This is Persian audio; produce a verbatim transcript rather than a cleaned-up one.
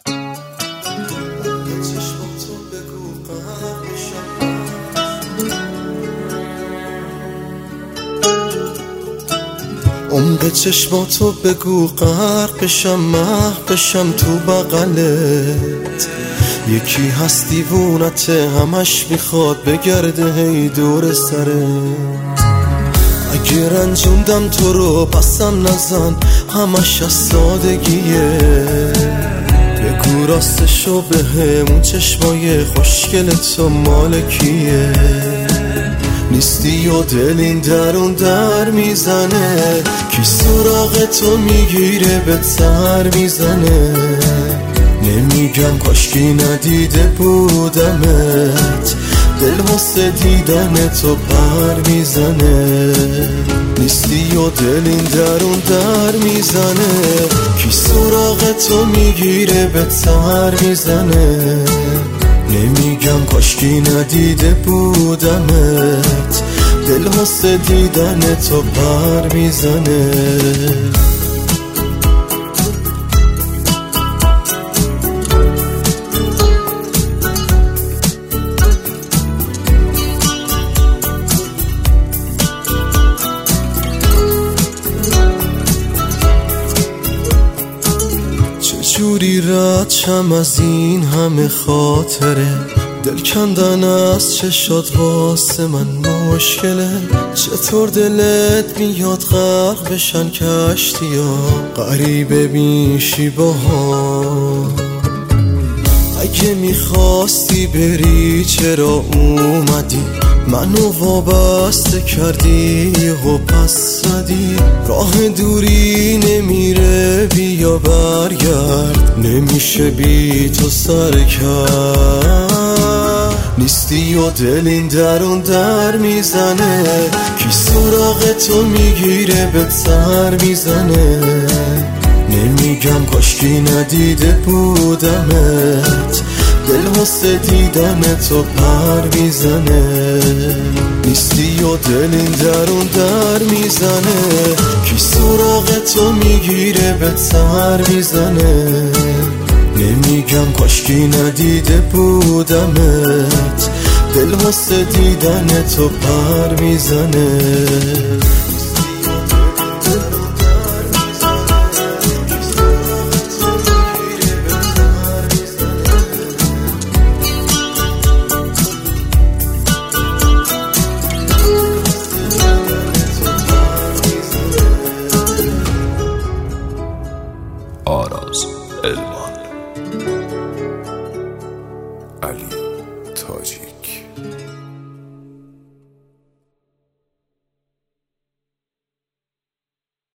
عمق چشماتو بگو غرق بشم، محو بشم تو بغلت. یکی هست دیوونته، همش میخواد بگرده هی دور سرت. اگه رنجوندم تو رو پسم نزن، همش از سادگیه. بگو راستشو بهم، اون چشمای خوشگل تو مال کیه؟ نیستی و دل این درون در میزنه، کی سراغ تو میگیره به تر میزنه. نمیگم کاشکی ندیده بودمت، دل واسه دیدن تو پر میزنه. نیستی و دل این درون در میزنه، کی سراغ تو میگیره به تر میزنه. نمیگم کاشکی ندیده بودمت، دل واسه دیدن تو پر میزنه. چجوری رد شم از این همه خاطره؟ دل کندن از چشات واسه من مشکله. چطور دلت میاد غرق بشن کشتیا، غریبه میشی باها. اگه میخواستی بری چرا اومدی؟ منو وابسته کردی و پس زدی. راه دوری نمیره بیا برگرد، نمیشه بی تو سر کرد. نیستی و دل این درون در میزنه، کی سراغ تو میگیره به تر میزنه. نمیگم کاشکی ندیده بودمت، دل واسه دیدن تو پر میزنه. نیستی و دل این درون در میزنه، کی سراغ تو میگیره به تر میزنه. نمیگم کاشکی ندیده بودمت، دل واسه دیدن تو پر میزنه. آراز المان.